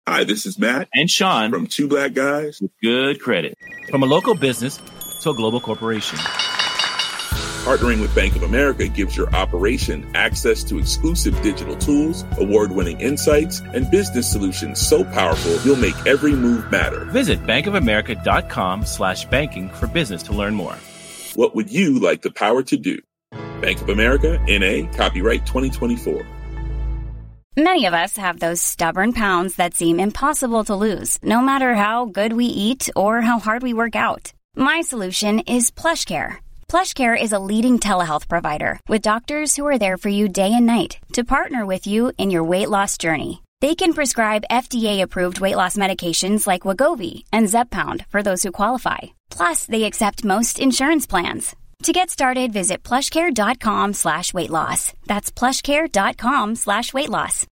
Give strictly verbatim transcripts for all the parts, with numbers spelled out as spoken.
Hi, this is Matt and Sean from Two Black Guys with Good Credit. From a local business to a global corporation. Partnering with Bank of America gives your operation access to exclusive digital tools, award-winning insights, and business solutions so powerful you'll make every move matter. Visit bankofamerica.com slash banking for business to learn more. What would you like the power to do? Bank of America, N A, copyright twenty twenty-four. Many of us have those stubborn pounds that seem impossible to lose, no matter how good we eat or how hard we work out. My solution is PlushCare. PlushCare is a leading telehealth provider with doctors who are there for you day and night to partner with you in your weight loss journey. They can prescribe F D A-approved weight loss medications like Wegovy and Zepbound for those who qualify. Plus, they accept most insurance plans. To get started, visit plushcare.com slash weight loss. That's plushcare.com slash weight loss.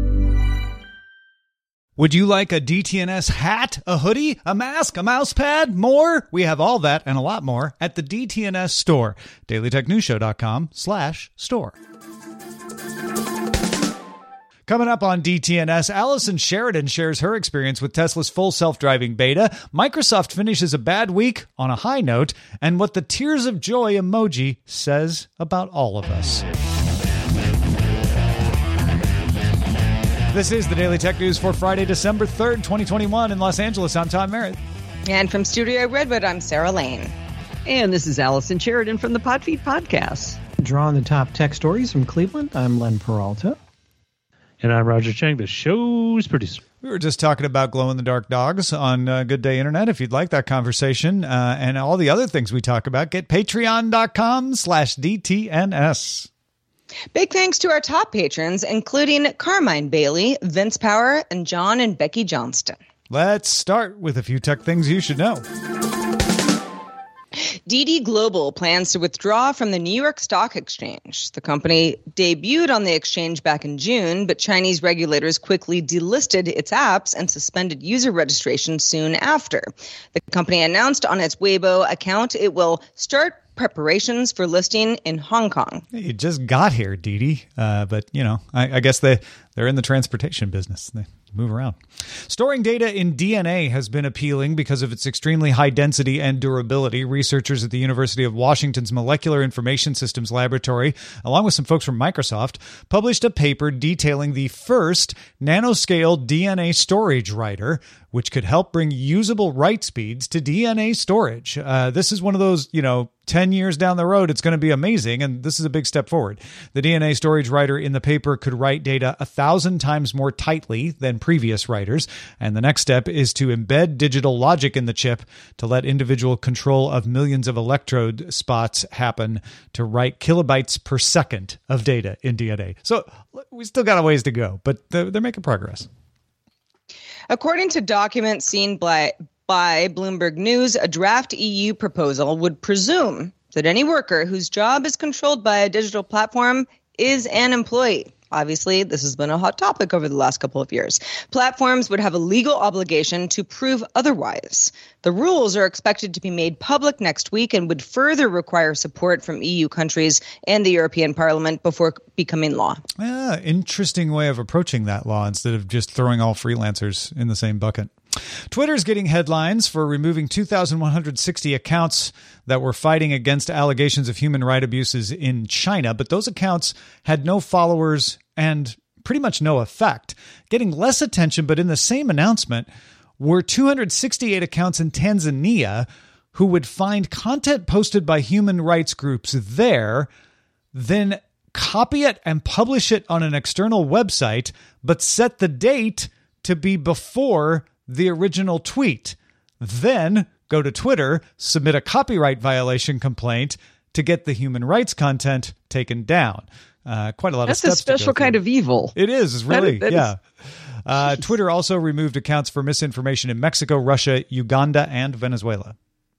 Would you like a D T N S hat, a hoodie, a mask, a mouse pad, more? We have all that and a lot more at the D T N S store. dailytechnewsshow.com slash store. Coming up on D T N S, Allison Sheridan shares her experience with Tesla's full self-driving beta. Microsoft finishes a bad week on a high note, and what the tears of joy emoji says about all of us. This is the Daily Tech News for Friday, December third, twenty twenty-one in Los Angeles. I'm Tom Merritt. And from Studio Redwood, I'm Sarah Lane. And this is Allison Sheridan from the Podfeed Podcast. Drawing the top tech stories from Cleveland, I'm Len Peralta. And I'm Roger Chang, the show's producer. We were just talking about glow-in-the-dark dogs on uh, Good Day Internet. If you'd like that conversation uh, and all the other things we talk about, get patreon.com slash DTNS. Big thanks to our top patrons, including Carmine Bailey, Vince Power, and John and Becky Johnston. Let's start with a few tech things you should know. D D Global plans to withdraw from the New York Stock Exchange. The company debuted on the exchange back in June, but Chinese regulators quickly delisted its apps and suspended user registration soon after. The company announced on its Weibo account it will start preparations for listing in Hong Kong. You just got here, Didi. Uh, but, you know, I, I guess they, they're in the transportation business. They move around. Storing data in D N A has been appealing because of its extremely high density and durability. Researchers at the University of Washington's Molecular Information Systems Laboratory, along with some folks from Microsoft, published a paper detailing the first nanoscale D N A storage writer, which could help bring usable write speeds to D N A storage. Uh, this is one of those, you know, ten years down the road, it's going to be amazing, and this is a big step forward. The D N A storage writer in the paper could write data a thousand times more tightly than previous writers, and the next step is to embed digital logic in the chip to let individual control of millions of electrode spots happen to write kilobytes per second of data in D N A. So we still got a ways to go, but they're, they're making progress. According to documents seen by, by Bloomberg News, a draft E U proposal would presume that any worker whose job is controlled by a digital platform is an employee. Obviously, this has been a hot topic over the last couple of years. Platforms would have a legal obligation to prove otherwise. The rules are expected to be made public next week and would further require support from E U countries and the European Parliament before becoming law. Yeah, interesting way of approaching that law instead of just throwing all freelancers in the same bucket. Twitter's getting headlines for removing two thousand one hundred sixty accounts that were fighting against allegations of human rights abuses in China, but those accounts had no followers and pretty much no effect. Getting less attention, but in the same announcement, were two hundred sixty-eight accounts in Tanzania who would find content posted by human rights groups there, then copy it and publish it on an external website, but set the date to be before the original tweet. Then go to Twitter, submit a copyright violation complaint to get the human rights content taken down. Uh, quite a lot That's of steps. That's a special kind of evil. It is, it's really, that, that yeah. Is... Uh, Twitter also removed accounts for misinformation in Mexico, Russia, Uganda, and Venezuela.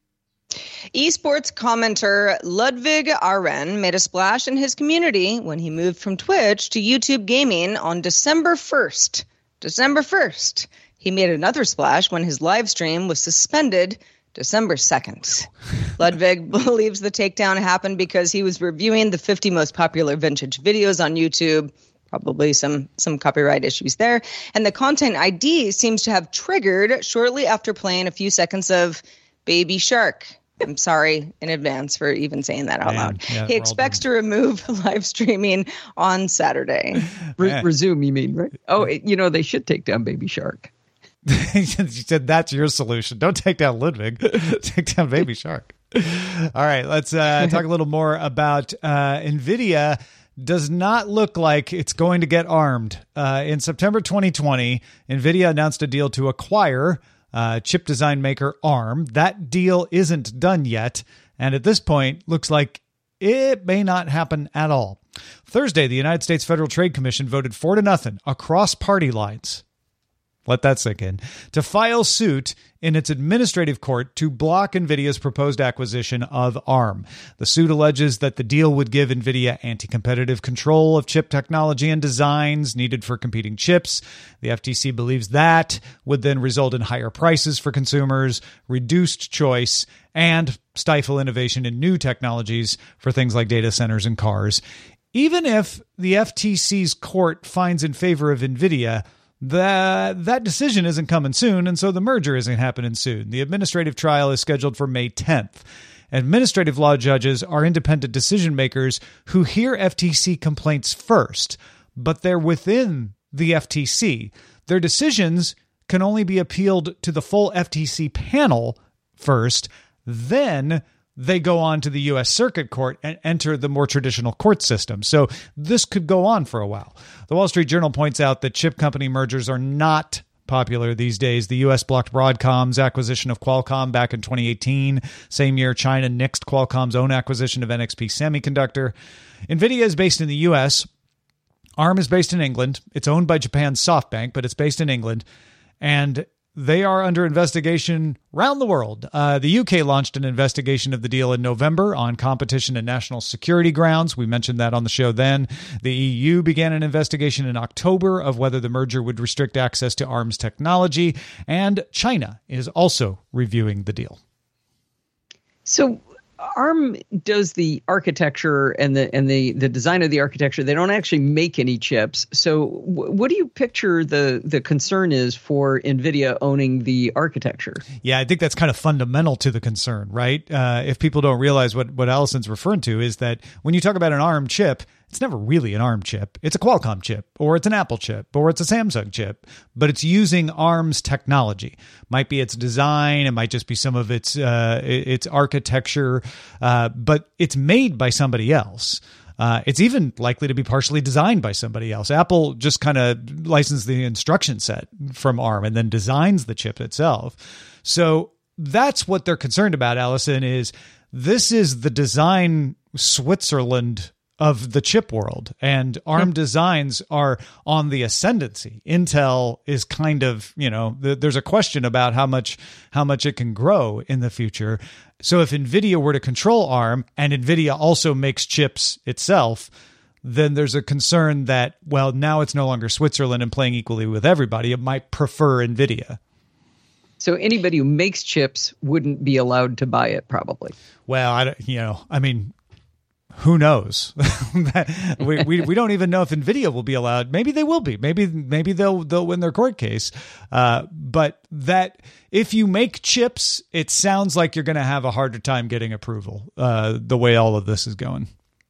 Esports commenter Ludwig Aren made a splash in his community when he moved from Twitch to YouTube Gaming on December first. December first. He made another splash when his live stream was suspended December second. Ludwig believes the takedown happened because he was reviewing the fifty most popular vintage videos on YouTube. Probably some some copyright issues there. And the Content I D seems to have triggered shortly after playing a few seconds of Baby Shark. I'm sorry in advance for even saying that out Man, loud. yeah, he expects to remove live streaming on Saturday. Re- resume, you mean, right? Oh, it, you know, they should take down Baby Shark. You said that's your solution. Don't take down Ludwig. Take down Baby Shark. All right, let's uh, talk a little more about uh, NVIDIA. Does not look like it's going to get armed. Uh, in September twenty twenty, NVIDIA announced a deal to acquire uh, chip design maker ARM. That deal isn't done yet, and at this point, looks like it may not happen at all. Thursday, the United States Federal Trade Commission voted four to nothing across party lines. Let that sink in. To file suit in its administrative court to block NVIDIA's proposed acquisition of ARM. The suit alleges that the deal would give NVIDIA anti-competitive control of chip technology and designs needed for competing chips. The F T C believes that would then result in higher prices for consumers, reduced choice, and stifle innovation in new technologies for things like data centers and cars. Even if the F T C's court finds in favor of NVIDIA, That that decision isn't coming soon, and so the merger isn't happening soon. The administrative trial is scheduled for May tenth. Administrative law judges are independent decision makers who hear F T C complaints first, but they're within the F T C. Their decisions can only be appealed to the full F T C panel first, then they go on to the U S Circuit Court and enter the more traditional court system. So this could go on for a while. The Wall Street Journal points out that chip company mergers are not popular these days. The U S blocked Broadcom's acquisition of Qualcomm back in twenty eighteen. Same year, China nixed Qualcomm's own acquisition of N X P Semiconductor. NVIDIA is based in the U S. ARM is based in England. It's owned by Japan's SoftBank, but it's based in England. And they are under investigation around the world. Uh, the U K launched an investigation of the deal in November on competition and national security grounds. We mentioned that on the show then. The E U began an investigation in October of whether the merger would restrict access to ARM's technology. And China is also reviewing the deal. So ARM does the architecture and the and the, the design of the architecture. They don't actually make any chips. So w- what do you picture the, the concern is for NVIDIA owning the architecture? Yeah, I think that's kind of fundamental to the concern, right? Uh, if people don't realize what, what Allison's referring to is that when you talk about an ARM chip, it's never really an ARM chip. It's a Qualcomm chip, or it's an Apple chip, or it's a Samsung chip, but it's using ARM's technology. Might be its design, it might just be some of its uh, its architecture, uh, but it's made by somebody else. Uh, it's even likely to be partially designed by somebody else. Apple just kind of licensed the instruction set from ARM and then designs the chip itself. So that's what they're concerned about, Allison, is this is the design Switzerland of the chip world, and ARM yep. designs are on the ascendancy. Intel is kind of, you know, th- there's a question about how much how much it can grow in the future. So if NVIDIA were to control ARM and NVIDIA also makes chips itself, then there's a concern that, well, now it's no longer Switzerland and playing equally with everybody. It might prefer NVIDIA. So anybody who makes chips wouldn't be allowed to buy it, probably. Well, I, you know, I mean, who knows? we, we we don't even know if NVIDIA will be allowed. Maybe they will be. Maybe maybe they'll they'll win their court case. Uh, but that if you make chips, it sounds like you're going to have a harder time getting approval. Uh, the way all of this is going.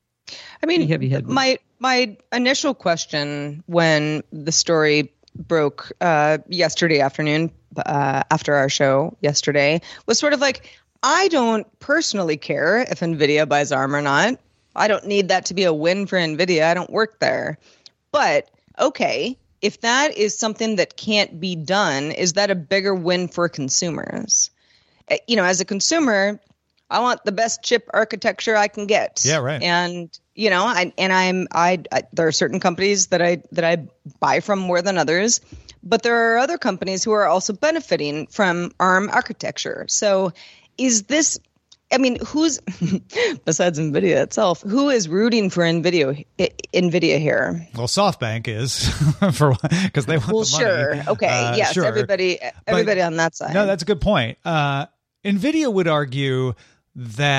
I mean, my my initial question when the story broke uh, yesterday afternoon uh, after our show yesterday was sort of like, I don't personally care if NVIDIA buys ARM or not. I don't need that to be a win for NVIDIA. I don't work there. But, okay, if that is something that can't be done, is that a bigger win for consumers? You know, as a consumer, I want the best chip architecture I can get. Yeah, right. And, you know, I, and I'm, I, I, there are certain companies that I, that I buy from more than others, but there are other companies who are also benefiting from ARM architecture. So is this, I mean, who's, besides NVIDIA itself, who is rooting for NVIDIA, NVIDIA here? Well, SoftBank is, for because they want well, the money. Well, sure. Okay. Uh, yes. Sure. Everybody, everybody but, on that side. No, that's a good point. Uh, NVIDIA would argue that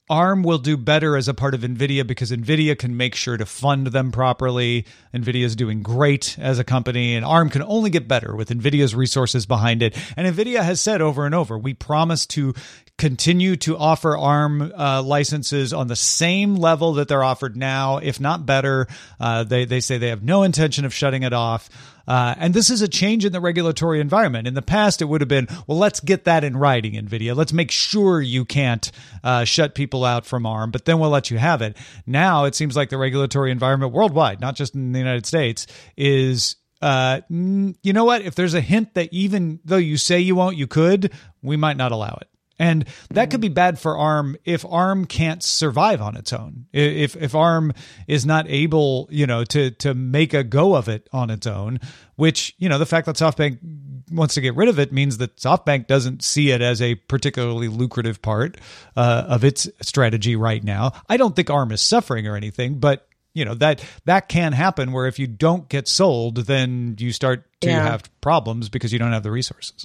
ARM will do better as a part of NVIDIA because NVIDIA can make sure to fund them properly. NVIDIA is doing great as a company, and ARM can only get better with NVIDIA's resources behind it. And NVIDIA has said over and over, we promise to continue to offer ARM uh, licenses on the same level that they're offered now, if not better. Uh, they, they say they have no intention of shutting it off. Uh, and this is a change in the regulatory environment. In the past, it would have been, well, let's get that in writing, NVIDIA. Let's make sure you can't uh, shut people out from ARM, but then we'll let you have it. Now, it seems like the regulatory environment worldwide, not just in the United States, is, uh, you know what? If there's a hint that even though you say you won't, you could, we might not allow it. And that could be bad for ARM if ARM can't survive on its own. If if ARM is not able, you know, to to make a go of it on its own, which, you know, the fact that SoftBank wants to get rid of it means that SoftBank doesn't see it as a particularly lucrative part uh, of its strategy right now. I don't think ARM is suffering or anything, but you know, that that can happen where if you don't get sold, then you start to yeah. have problems because you don't have the resources.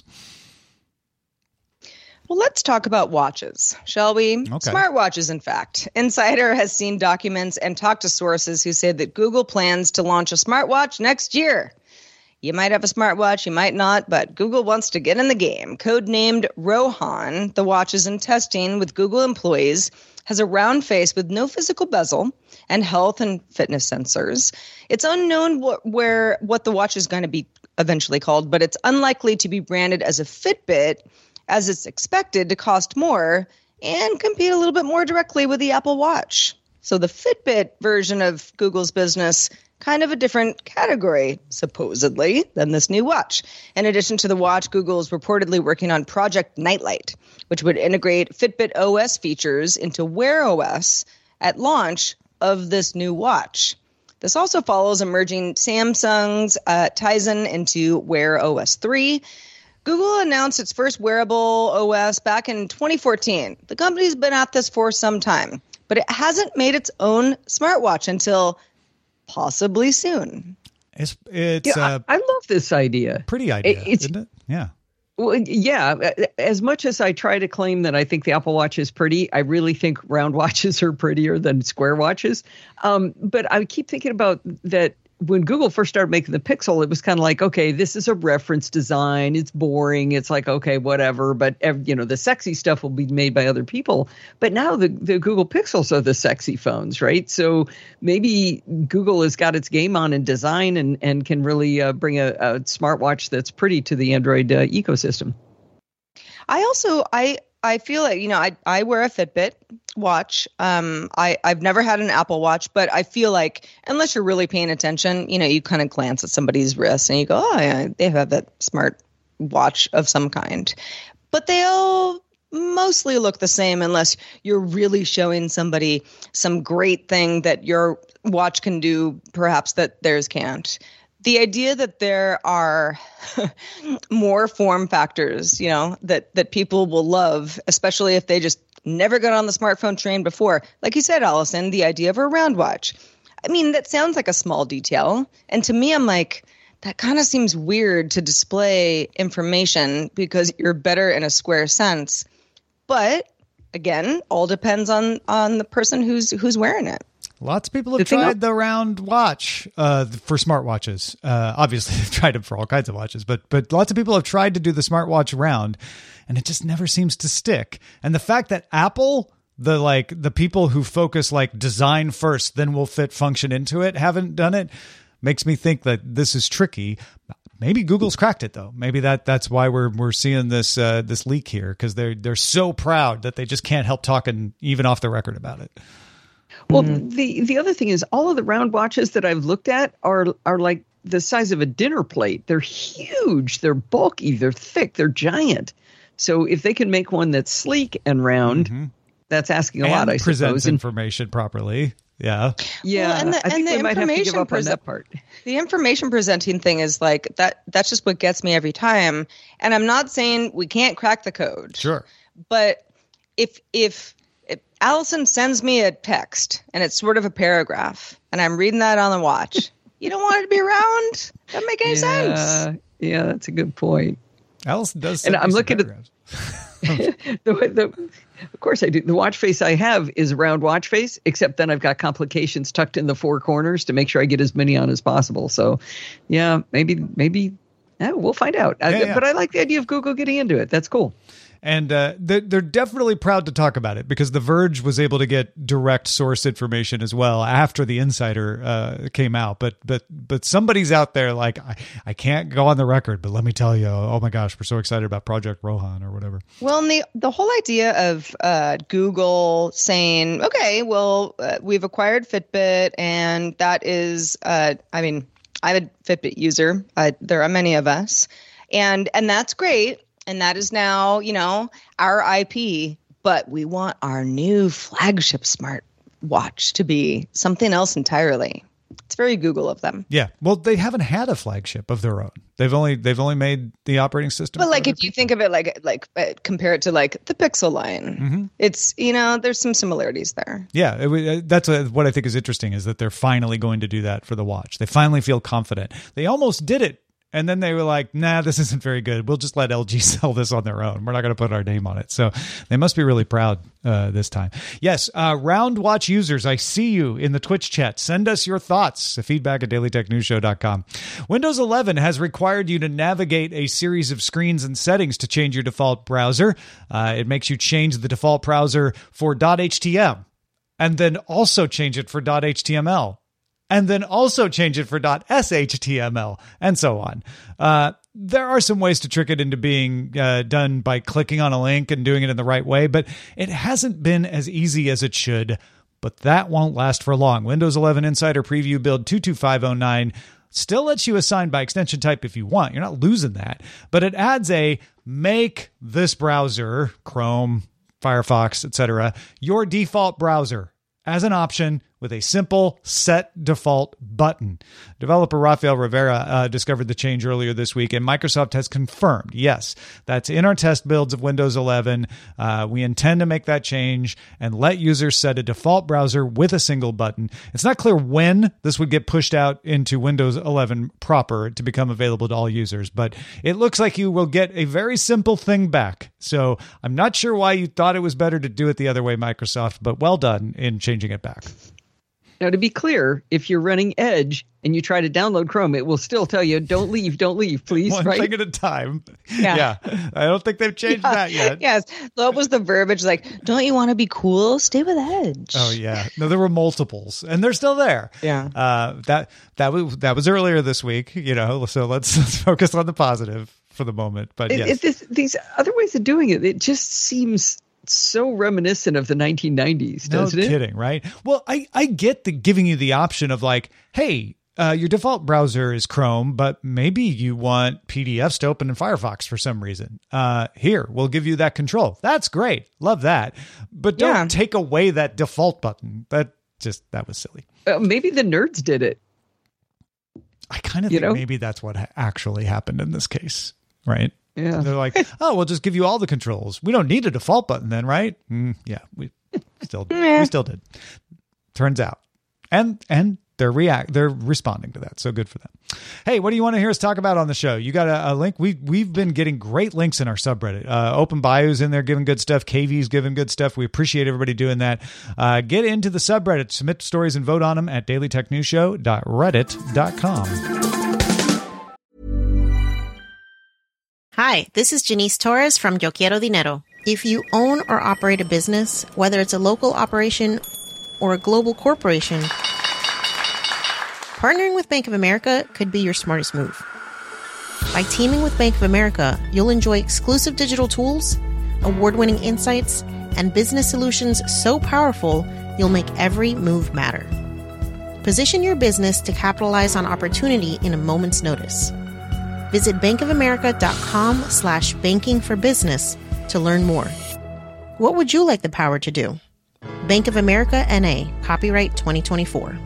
Well, let's talk about watches, shall we? Okay. Smartwatches, in fact. Insider has seen documents and talked to sources who say that Google plans to launch a smartwatch next year. You might have a smartwatch, you might not, but Google wants to get in the game. Codenamed Rohan, the watch is in testing with Google employees, has a round face with no physical bezel and health and fitness sensors. It's unknown wh- where what the watch is going to be eventually called, but it's unlikely to be branded as a Fitbit, as it's expected to cost more and compete a little bit more directly with the Apple Watch. So the Fitbit version of Google's business, kind of a different category, supposedly, than this new watch. In addition to the watch, Google is reportedly working on Project Nightlight, which would integrate Fitbit O S features into Wear O S at launch of this new watch. This also follows emerging Samsung's uh, Tizen into Wear O S three. Google announced its first wearable O S back in twenty fourteen. The company's been at this for some time, but it hasn't made its own smartwatch until possibly soon. It's it's yeah, uh, I, I love this idea. Pretty idea, it, it's, isn't it? Yeah. Well, yeah. As much as I try to claim that I think the Apple Watch is pretty, I really think round watches are prettier than square watches. Um, but I keep thinking about that. When Google first started making the Pixel, it was kind of like, okay, this is a reference design. It's boring. It's like, okay, whatever. But, you know, the sexy stuff will be made by other people. But now the, the Google Pixels are the sexy phones, right? So maybe Google has got its game on in design and, and can really uh, bring a, a smartwatch that's pretty to the Android uh, ecosystem. I also, I I feel like, you know, I, I wear a Fitbit watch. Um, I, I've never had an Apple Watch, but I feel like unless you're really paying attention, you know, you kind of glance at somebody's wrist and you go, oh, yeah, they have that smart watch of some kind. But they all mostly look the same unless you're really showing somebody some great thing that your watch can do, perhaps that theirs can't. The idea that there are more form factors, you know, that, that people will love, especially if they just never got on the smartphone train before. Like you said, Allison, the idea of a round watch. I mean, that sounds like a small detail. And to me, I'm like, that kind of seems weird to display information because you're better in a square sense. But again, all depends on, on the person who's who's wearing it. Lots of people have tried the round watch uh, for smartwatches. Uh, obviously, they've tried them for all kinds of watches, but but lots of people have tried to do the smartwatch round, and it just never seems to stick. And the fact that Apple, the like the people who focus like design first, then will fit function into it, haven't done it, makes me think that this is tricky. Maybe Google's cracked it though. Maybe that that's why we're we're seeing this uh, this leak here, because they're they're so proud that they just can't help talking even off the record about it. Well, mm. the, the other thing is all of the round watches that I've looked at are are like the size of a dinner plate. They're huge. They're bulky. They're thick. They're giant. So if they can make one that's sleek and round, mm-hmm. that's asking a and lot, I presents suppose. information properly. Yeah. Yeah. Well, and the, I think and the we might have to give up prese- on that part. The information presenting thing is like that. That's just what gets me every time. And I'm not saying we can't crack the code. Sure. But if if If Allison sends me a text and it's sort of a paragraph and I'm reading that on the watch, you don't want it to be around? Doesn't make any yeah, sense. Yeah, that's a good point. Allison does. And I'm looking paragraphs. at the, the, of course I do. The watch face I have is a round watch face, except then I've got complications tucked in the four corners to make sure I get as many on as possible. So, yeah, maybe, maybe yeah, we'll find out. Yeah, I, yeah. But I like the idea of Google getting into it. That's cool. And uh, they're, they're definitely proud to talk about it because The Verge was able to get direct source information as well after the Insider uh, came out. But but but somebody's out there like, I, I can't go on the record, but let me tell you, oh my gosh, we're so excited about Project Rohan or whatever. Well, and the, the whole idea of uh, Google saying, okay, well, uh, we've acquired Fitbit, and that is, uh, I mean, I'm a Fitbit user. Uh, there are many of us. And and that's great. And that is now, you know, our I P, but we want our new flagship smartwatch to be something else entirely. It's very Google of them. Yeah. Well, they haven't had a flagship of their own. They've only they've only made the operating system. But like if you think of it like like uh, compare it to like the Pixel line, mm-hmm. it's, you know, there's some similarities there. Yeah, it, that's a, what I think is interesting is that they're finally going to do that for the watch. They finally feel confident. They almost did it. And then they were like, nah, this isn't very good. We'll just let L G sell this on their own. We're not going to put our name on it. So they must be really proud uh, this time. Yes, uh, Round Watch users, I see you in the Twitch chat. Send us your thoughts. Feedback at daily tech news show dot com. Windows eleven has required you to navigate a series of screens and settings to change your default browser. Uh, it makes you change the default browser for .htm and then also change it for .html. And then also change it for .shtml and so on. Uh, there are some ways to trick it into being uh, done by clicking on a link and doing it in the right way, but it hasn't been as easy as it should. But that won't last for long. Windows eleven Insider Preview build two two five oh nine still lets you assign by extension type if you want. You're not losing that. But it adds a make this browser, Chrome, Firefox, et cetera, your default browser as an option with a simple set default button. Developer Rafael Rivera uh, discovered the change earlier this week, and Microsoft has confirmed, yes, that's in our test builds of Windows eleven. Uh, we intend to make that change and let users set a default browser with a single button. It's not clear when this would get pushed out into Windows eleven proper to become available to all users, but it looks like you will get a very simple thing back. So I'm not sure why you thought it was better to do it the other way, Microsoft, but well done in changing it back. Now, to be clear, if you're running Edge and you try to download Chrome, it will still tell you, don't leave, don't leave, please. One right? thing at a time. Yeah. yeah. I don't think they've changed yeah. that yet. Yes. What was the verbiage like, don't you want to be cool? Stay with Edge. Oh, yeah. No, there were multiples, and they're still there. Yeah. Uh, that that was, that was earlier this week, you know, so let's, let's focus on the positive for the moment. But it, yes. it, this, these other ways of doing it, it just seems so reminiscent of the nineteen nineties, doesn't no it? No kidding, right? Well, I, I get the giving you the option of like, hey, uh, your default browser is Chrome, but maybe you want P D Fs to open in Firefox for some reason. Uh, here, we'll give you that control. That's great. Love that. But don't Yeah. take away that default button. That just, that was silly. Uh, maybe the nerds did it. I kind of You think know? maybe that's what ha- actually happened in this case, right? Yeah. They're like, oh, we'll just give you all the controls. We don't need a default button then, right? Mm, yeah, we still we still did. Turns out, and and they're react they're responding to that. So good for them. Hey, what do you want to hear us talk about on the show? You got a, a link? We we've been getting great links in our subreddit. Uh, Open Bio's in there giving good stuff. K V's giving good stuff. We appreciate everybody doing that. Uh, get into the subreddit, submit stories, and vote on them at daily tech news show dot reddit dot com. Hi, this is Janice Torres from Yo Quiero Dinero. If you own or operate a business, whether it's a local operation or a global corporation, partnering with Bank of America could be your smartest move. By teaming with Bank of America, you'll enjoy exclusive digital tools, award-winning insights, and business solutions so powerful you'll make every move matter. Position your business to capitalize on opportunity in a moment's notice. Visit bankofamerica.com slash banking for business to learn more. What would you like the power to do? Bank of America N A, copyright twenty twenty-four.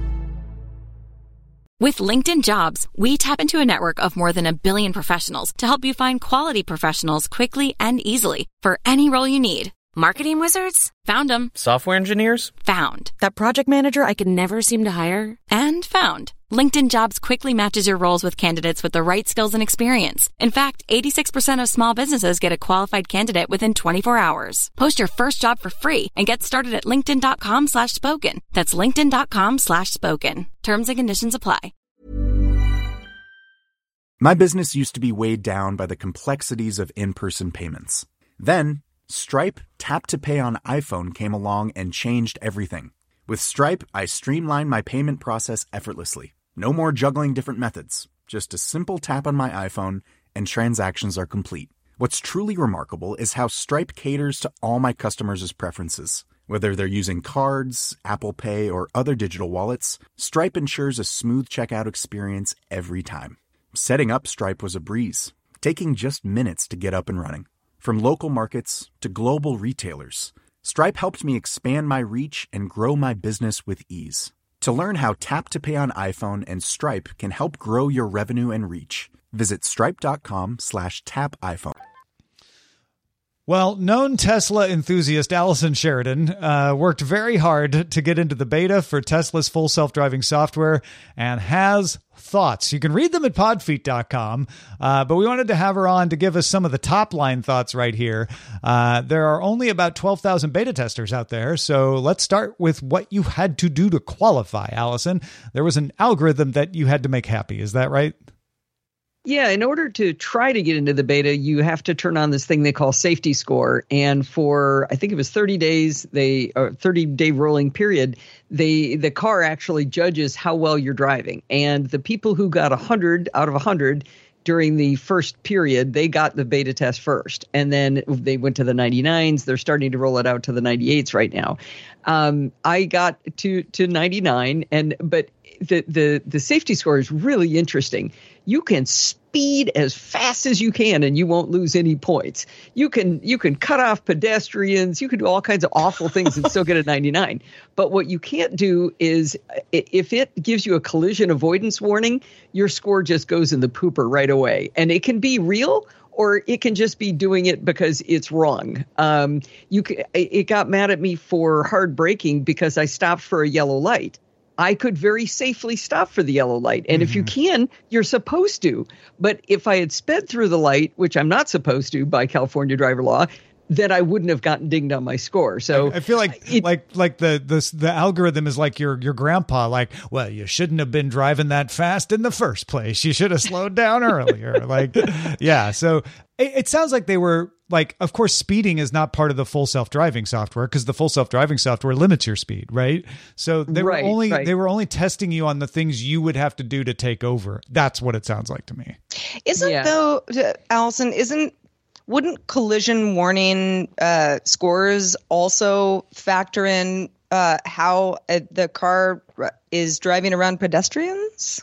With LinkedIn Jobs, we tap into a network of more than a billion professionals to help you find quality professionals quickly and easily for any role you need. Marketing wizards? Found them. Software engineers? Found. That project manager I could never seem to hire? And found. LinkedIn Jobs quickly matches your roles with candidates with the right skills and experience. In fact, eighty-six percent of small businesses get a qualified candidate within twenty-four hours. Post your first job for free and get started at linkedin.com slash spoken. That's linkedin.com slash spoken. Terms and conditions apply. My business used to be weighed down by the complexities of in-person payments. Then, Stripe Tap to Pay on iPhone came along and changed everything. With Stripe, I streamlined my payment process effortlessly. No more juggling different methods. Just a simple tap on my iPhone and transactions are complete. What's truly remarkable is how Stripe caters to all my customers' preferences. Whether they're using cards, Apple Pay, or other digital wallets, Stripe ensures a smooth checkout experience every time. Setting up Stripe was a breeze, taking just minutes to get up and running. From local markets to global retailers, Stripe helped me expand my reach and grow my business with ease. To learn how Tap to Pay on iPhone and Stripe can help grow your revenue and reach, visit stripe.com slash tap iPhone. Well, known Tesla enthusiast Allison Sheridan uh, worked very hard to get into the beta for Tesla's full self-driving software and has thoughts. You can read them at podfeet dot com, uh, but we wanted to have her on to give us some of the top-line thoughts right here. Uh, there are only about twelve thousand beta testers out there, so let's start with what you had to do to qualify, Allison. There was an algorithm that you had to make happy. Is that right? Yeah, in order to try to get into the beta, you have to turn on this thing they call safety score. And for, I think it was thirty days, they or thirty day rolling period, they the car actually judges how well you're driving. And the people who got one hundred out of one hundred during the first period, they got the beta test first. And then they went to the ninety-nines. They're starting to roll it out to the ninety-eights right now. Um, I got to to ninety-nine, and but the the the safety score is really interesting. You can speed as fast as you can and you won't lose any points. You can you can cut off pedestrians. You can do all kinds of awful things and still get a ninety-nine. But what you can't do is if it gives you a collision avoidance warning, your score just goes in the pooper right away. And it can be real or it can just be doing it because it's wrong. Um, you can, it got mad at me for hard braking because I stopped for a yellow light. I could very safely stop for the yellow light. And mm-hmm. if you can, you're supposed to. But if I had sped through the light, which I'm not supposed to by California driver law, then I wouldn't have gotten dinged on my score. So I feel like it, like like the, the the algorithm is like your your grandpa, like, well, you shouldn't have been driving that fast in the first place. You should have slowed down earlier. Like, yeah. So it, it sounds like they were like, of course, speeding is not part of the full self-driving software because the full self-driving software limits your speed, right? So they right, were only right. they were only testing you on the things you would have to do to take over. That's what it sounds like to me. Isn't yeah. though, Allison, isn't Wouldn't collision warning uh, scores also factor in uh, how uh, the car is driving around pedestrians?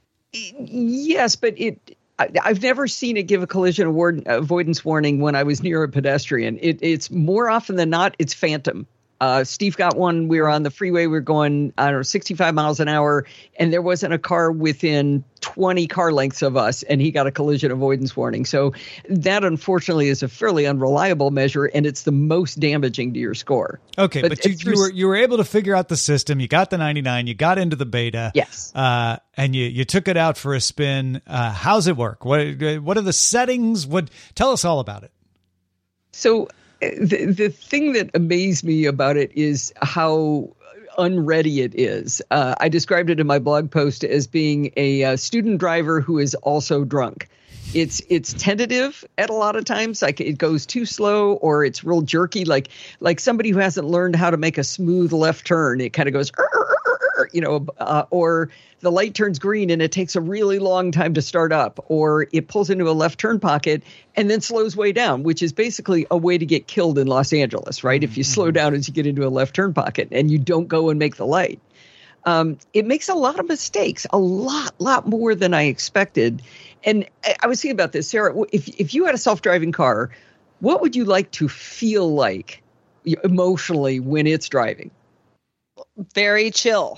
Yes, but it. I, I've never seen it give a collision award, avoidance warning when I was near a pedestrian. It, it's more often than not, it's phantom. Uh, Steve got one. We were on the freeway. We were going, I don't know, sixty-five miles an hour, and there wasn't a car within twenty car lengths of us, and he got a collision avoidance warning. So that, unfortunately, is a fairly unreliable measure, and it's the most damaging to your score. Okay, but, but you, you were you were able to figure out the system. You got the ninety-nine. You got into the beta. Yes. Uh, and you you took it out for a spin. Uh, how's it work? What what are the settings? What tell us all about it. So. The the thing that amazed me about it is how unready it is. Uh, I described it in my blog post as being a uh, student driver who is also drunk. It's it's tentative at a lot of times, like it goes too slow or it's real jerky, like like somebody who hasn't learned how to make a smooth left turn. It kind of goes, you know, uh, or the light turns green and it takes a really long time to start up, or it pulls into a left turn pocket and then slows way down, which is basically a way to get killed in Los Angeles, right? Mm-hmm. If you slow down as you get into a left turn pocket and you don't go and make the light. Um, it makes a lot of mistakes, a lot, lot more than I expected. And I was thinking about this, Sarah, if if you had a self-driving car, what would you like to feel like emotionally when it's driving? Very chill.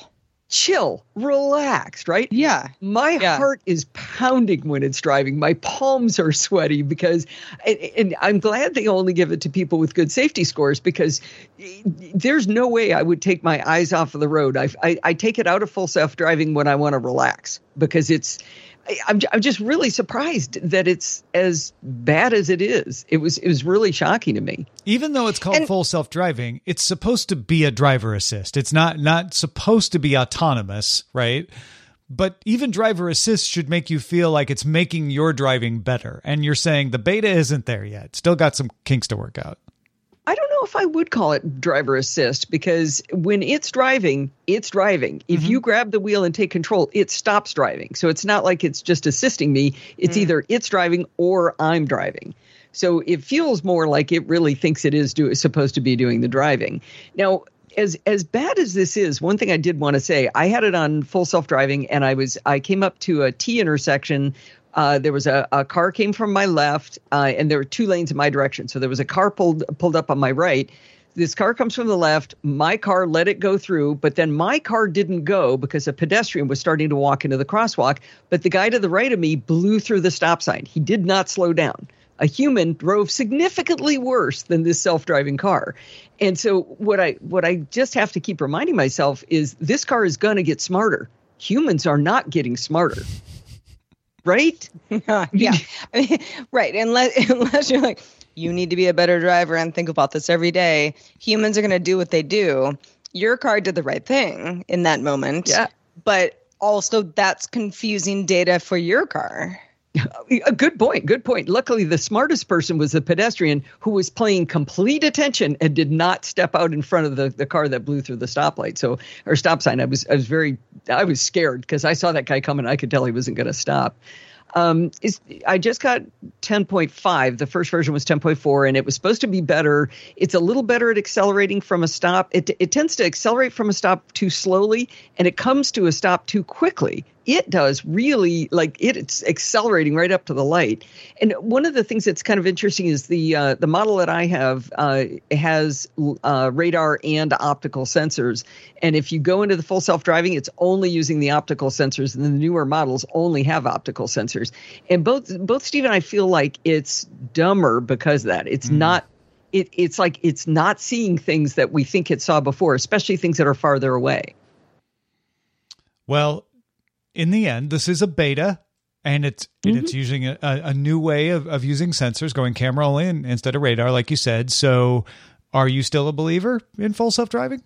chill, relax, right? Yeah. My yeah. heart is pounding when it's driving. My palms are sweaty because, and, and I'm glad they only give it to people with good safety scores, because there's no way I would take my eyes off of the road. I, I, I take it out of full self-driving when I want to relax, because it's, I'm I'm just really surprised that it's as bad as it is. It was it was really shocking to me. Even though it's called and, full self-driving, it's supposed to be a driver assist. It's not not supposed to be autonomous, right? But even driver assist should make you feel like it's making your driving better. And you're saying the beta isn't there yet. Still got some kinks to work out. I don't know if I would call it driver assist, because when it's driving, it's driving. If mm-hmm. you grab the wheel and take control, it stops driving. So it's not like it's just assisting me. It's mm. either it's driving or I'm driving. So it feels more like it really thinks it is do, supposed to be doing the driving. Now, as as bad as this is, one thing I did want to say, I had it on full self-driving, and I was I came up to a T intersection. Uh, there was a, a car came from my left, uh, and there were two lanes in my direction. So there was a car pulled pulled up on my right. This car comes from the left. My car let it go through, but then my car didn't go because a pedestrian was starting to walk into the crosswalk. But the guy to the right of me blew through the stop sign. He did not slow down. A human drove significantly worse than this self-driving car. And so what I what I just have to keep reminding myself is this car is going to get smarter. Humans are not getting smarter. Right? Uh, yeah. I mean, right. Unless, unless you're like, you need to be a better driver and think about this every day. Humans are going to do what they do. Your car did the right thing in that moment. Yeah. But also that's confusing data for your car. A good point. Good point. Luckily, the smartest person was the pedestrian who was paying complete attention and did not step out in front of the, the car that blew through the stoplight. So, or stop sign. I was I was very I was scared because I saw that guy coming. I could tell he wasn't going to stop. Um, is I just got ten point five. The first version was ten point four, and it was supposed to be better. It's a little better at accelerating from a stop. It it tends to accelerate from a stop too slowly, and it comes to a stop too quickly. It does really, like it, it's accelerating right up to the light. And one of the things that's kind of interesting is the uh, the model that I have uh, has uh, radar and optical sensors. And if you go into the full self-driving, it's only using the optical sensors, and the newer models only have optical sensors. And both both Steve and I feel like it's dumber because of that. It's mm. not. It, it's like it's not seeing things that we think it saw before, especially things that are farther away. Well, in the end, this is a beta, and it's mm-hmm. it's using a, a new way of, of using sensors, going camera only instead of radar, like you said. So are you still a believer in full self-driving?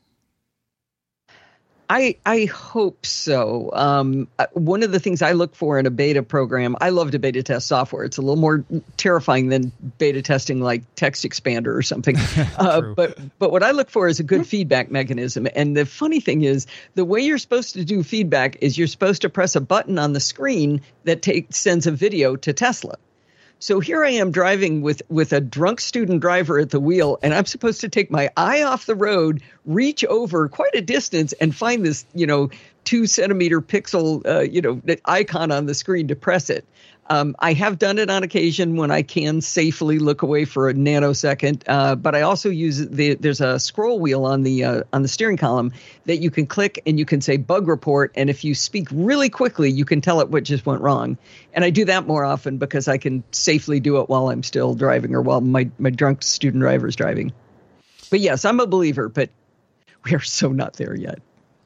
I I hope so. Um, one of the things I look for in a beta program, I love to beta test software. It's a little more terrifying than beta testing like Text Expander or something. uh, but but what I look for is a good feedback mechanism. And the funny thing is, the way you're supposed to do feedback is you're supposed to press a button on the screen that take, sends a video to Tesla. So here I am driving with, with a drunk student driver at the wheel, and I'm supposed to take my eye off the road, reach over quite a distance, and find this, you know, two centimeter pixel, uh, you know, icon on the screen to press it. Um, I have done it on occasion when I can safely look away for a nanosecond, uh, but I also use the there's a scroll wheel on the uh, on the steering column that you can click and you can say bug report, and if you speak really quickly, you can tell it what just went wrong. And I do that more often because I can safely do it while I'm still driving or while my my drunk student driver is driving. But yes, I'm a believer, but we are so not there yet.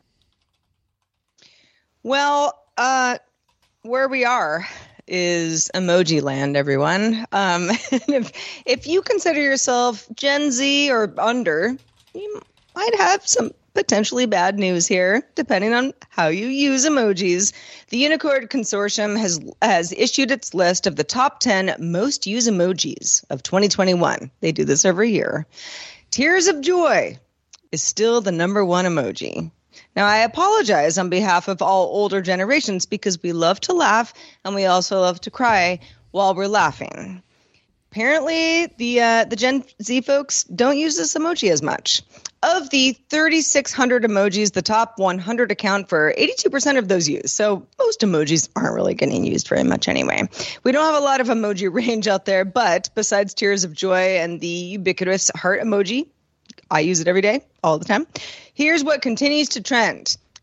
Well, uh, where we are is emoji land, everyone. Um, if if you consider yourself Gen Z or under, you might have some potentially bad news here, depending on how you use emojis. The Unicode Consortium has has issued its list of the top ten most used emojis of twenty twenty-one. They do this every year. Tears of joy is still the number one emoji. Now, I apologize on behalf of all older generations because we love to laugh and we also love to cry while we're laughing. Apparently, the uh, the Gen Z folks don't use this emoji as much. Of the thirty-six hundred emojis, the top one hundred account for eighty-two percent of those used. So most emojis aren't really getting used very much anyway. We don't have a lot of emoji range out there, but besides tears of joy and the ubiquitous heart emoji, I use it every day, all the time. Here's what continues to trend.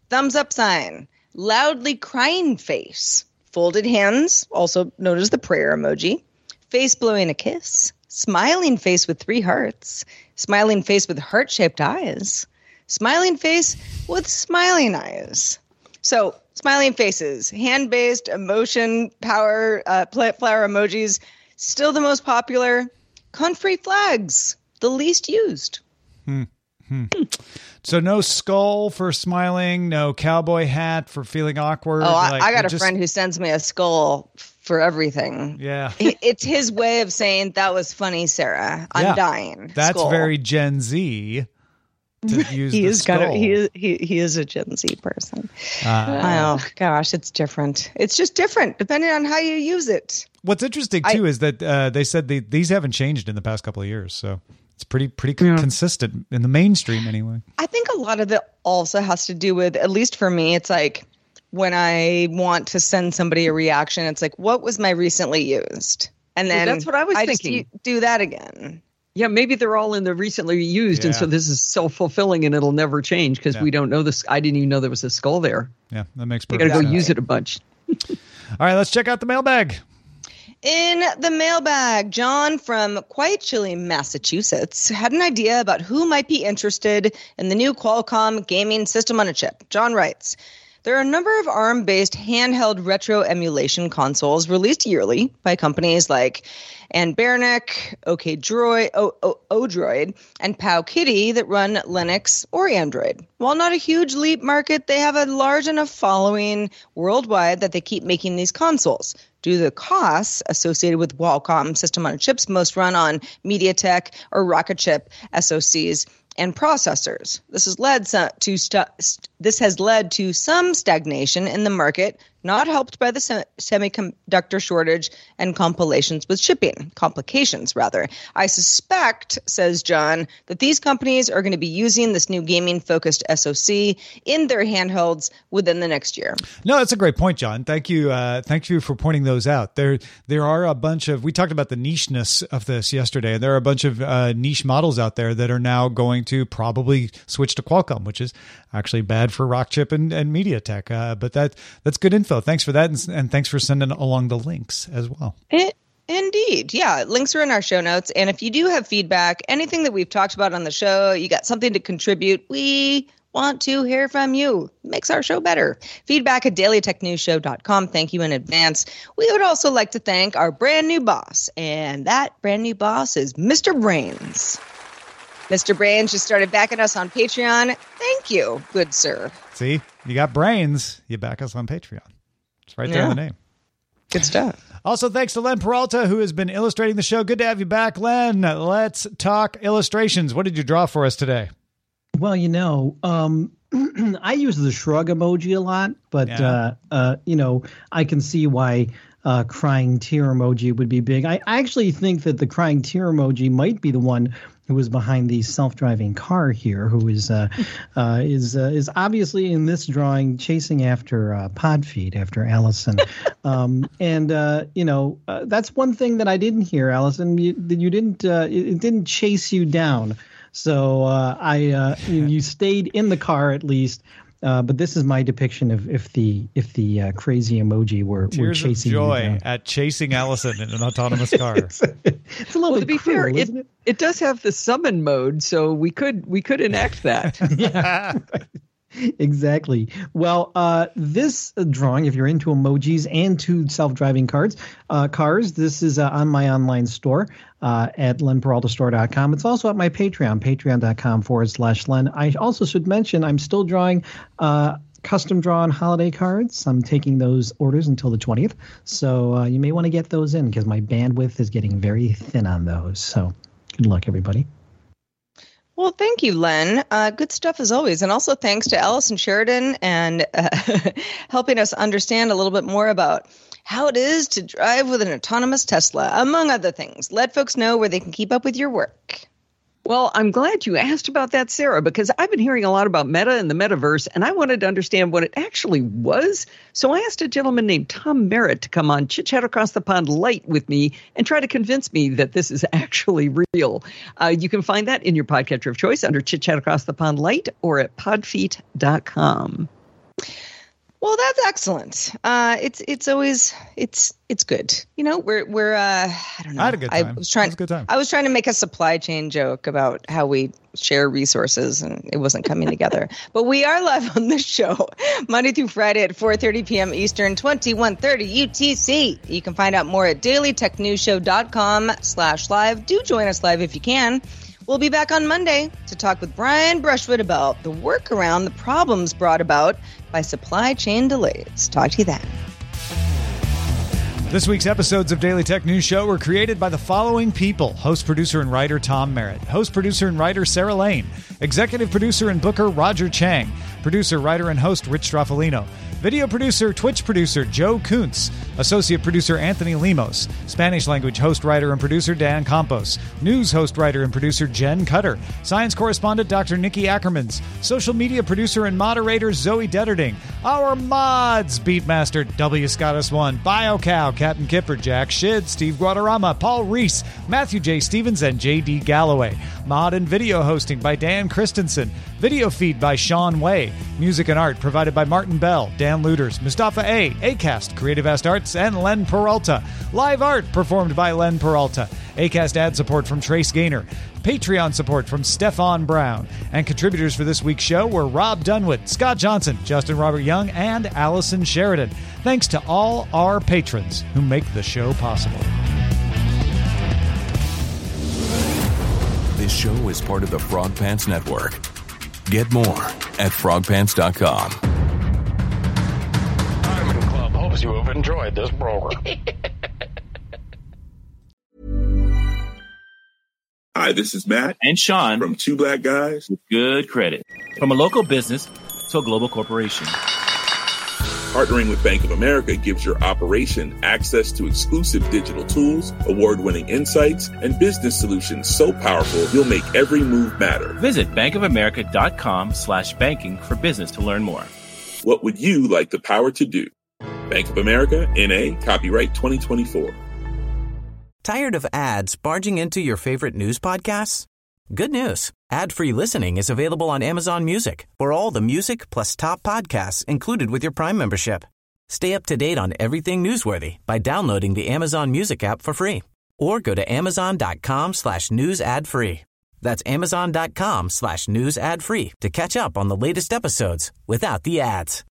thumbs up sign, loudly crying face, folded hands, also known as the prayer emoji, face blowing a kiss, smiling face with three hearts, smiling face with heart-shaped eyes, smiling face with smiling eyes. So, smiling faces, hand-based emotion power uh, flower emojis, still the most popular. Country flags, the least used. Hmm. Hmm. So no skull for smiling, no cowboy hat for feeling awkward. Oh, I, like, I got a just... friend who sends me a skull for everything. Yeah. It's his way of saying, that was funny, Sarah. I'm yeah. dying. That's skull. very Gen Z. To use he the is skull. kind of he is he, he is a Gen Z person. Uh, oh gosh, it's different. It's just different depending on how you use it. What's interesting too I, is that uh, they said they, these haven't changed in the past couple of years, so it's pretty pretty yeah. consistent in the mainstream anyway. I think a lot of it also has to do with, at least for me, it's like when I want to send somebody a reaction, it's like, what was my recently used, and then well, that's what I was I thinking. Just do that again. Yeah, maybe they're all in the recently used, yeah. and so this is self-fulfilling, and it'll never change because yeah. we don't know this. I didn't even know there was a skull there. Yeah, that makes perfect sense. You got to go sense. use it a bunch. All right, let's check out the mailbag. In the mailbag, John from quite chilly Massachusetts had an idea about who might be interested in the new Qualcomm gaming system on a chip. John writes, there are a number of ARM-based handheld retro emulation consoles released yearly by companies like Anbernic, OKDroid, o- o- Odroid, and Powkiddy that run Linux or Android. While not a huge leap market, they have a large enough following worldwide that they keep making these consoles. Due to the costs associated with Qualcomm system on chips, most run on MediaTek or Rocketchip S O Cs and processors. This has led to st- this has led to some stagnation in the market, not helped by the sem- semiconductor shortage and compilations with shipping complications. Rather, I suspect, says John, that these companies are going to be using this new gaming-focused S O C in their handhelds within the next year. No, that's a great point, John. Thank you. Uh, thank you for pointing those out. There, there are a bunch of. We talked about the nicheness of this yesterday. There are a bunch of uh, niche models out there that are now going to probably switch to Qualcomm, which is actually bad for Rockchip and, and MediaTek. Uh, but that that's good info. Thanks for that, and, and thanks for sending along the links as well. It, indeed. Yeah, links are in our show notes. And if you do have feedback, anything that we've talked about on the show, you got something to contribute, we want to hear from you. It makes our show better. Feedback at daily tech news show dot com. Thank you in advance. We would also like to thank our brand new boss, and that brand new boss is Mister Brains. Mister Brains just started backing us on Patreon. Thank you, good sir. See, you got brains. You back us on Patreon. It's right there yeah. in the name. Good stuff. Also, thanks to Len Peralta, who has been illustrating the show. Good to have you back, Len. Let's talk illustrations. What did you draw for us today? Well, you know, um, I use the shrug emoji a lot, but, yeah. uh, uh, you know, I can see why uh, crying tear emoji would be big. I, I actually think that the crying tear emoji might be the one who was behind the self-driving car here, who is uh, uh, is uh, is obviously in this drawing chasing after uh, Podfeed, after Allison. um, and, uh, you know, uh, that's one thing that I didn't hear, Allison. You, you didn't uh, it, it didn't chase you down. So uh, I uh, you, you stayed in the car at least. Uh, but this is my depiction of if the if the uh, crazy emoji were, were chasing of joy you down. At chasing Allison in an autonomous car. it's, a, it's a little well, bit to be cruel, fair, isn't it, it? it does have the summon mode, so we could we could enact that. yeah. Exactly. Well, uh, this drawing, if you're into emojis and to self-driving cars, uh, cars, this is uh, on my online store uh, at len peralta store dot com. It's also at my Patreon, patreon.com forward slash Len. I also should mention I'm still drawing uh, custom drawn holiday cards. I'm taking those orders until the twentieth. So uh, you may want to get those in because my bandwidth is getting very thin on those. So good luck, everybody. Well, thank you, Len. Uh, good stuff as always. And also thanks to Allison Sheridan and uh, helping us understand a little bit more about how it is to drive with an autonomous Tesla, among other things. Let folks know where they can keep up with your work. Well, I'm glad you asked about that, Sarah, because I've been hearing a lot about Meta and the metaverse, and I wanted to understand what it actually was. So I asked a gentleman named Tom Merritt to come on Chit Chat Across the Pond Light with me and try to convince me that this is actually real. Uh, you can find that in your podcatcher of choice under Chit Chat Across the Pond Light or at podfeet dot com. Well, that's excellent. Uh, it's it's always it's it's good. You know, we're we're uh, I don't know. I had a good time. I was trying. It was a good time. I was trying to make a supply chain joke about how we share resources, and it wasn't coming together. But we are live on the show Monday through Friday at four thirty p.m. Eastern, twenty-one thirty U T C. You can find out more at daily tech news show dot com slash live. Do join us live if you can. We'll be back on Monday to talk with Brian Brushwood about the workaround, the problems brought about by supply chain delays. Talk to you then. This week's episodes of Daily Tech News Show were created by the following people. Host, producer, and writer Tom Merritt. Host, producer, and writer Sarah Lane. Executive producer and booker Roger Chang. Producer, writer, and host Rich Straffolino. Video producer, Twitch producer Joe Kuntz. Associate producer Anthony Limos. Spanish language host, writer, and producer Dan Campos. News host, writer, and producer Jen Cutter. Science correspondent Doctor Nikki Ackermans. Social media producer and moderator Zoe Detterding. Our mods, Beatmaster W. Scottus one, BioCow, Captain Kipper, Jack Shid, Steve Guadarrama, Paul Reese, Matthew J. Stevens, and J D. Galloway. Mod and video hosting by Dan Christensen. Video feed by Sean Way. Music and art provided by Martin Bell, Dan Luders, Mustafa A., Acast, Creative Ast Arts, and Len Peralta. Live art performed by Len Peralta. Acast ad support from Trace Gaynor. Patreon support from Stefan Brown. And contributors for this week's show were Rob Dunwood, Scott Johnson, Justin Robert Young, and Allison Sheridan. Thanks to all our patrons who make the show possible. This show is part of the Frog Pants Network. Get more at frog pants dot com. Diamond Club hopes you have enjoyed this program. Hi, this is Matt and Sean from Two Black Guys with Good Credit. From a local business to a global corporation. Partnering with Bank of America gives your operation access to exclusive digital tools, award-winning insights, and business solutions so powerful you'll make every move matter. Visit bankofamerica.com slash banking for business to learn more. What would you like the power to do? Bank of America, N A, copyright twenty twenty-four. Tired of ads barging into your favorite news podcasts? Good news. Ad-free listening is available on Amazon Music for all the music plus top podcasts included with your Prime membership. Stay up to date on everything newsworthy by downloading the Amazon Music app for free or go to amazon.com slash news ad free. That's amazon.com slash news ad free to catch up on the latest episodes without the ads.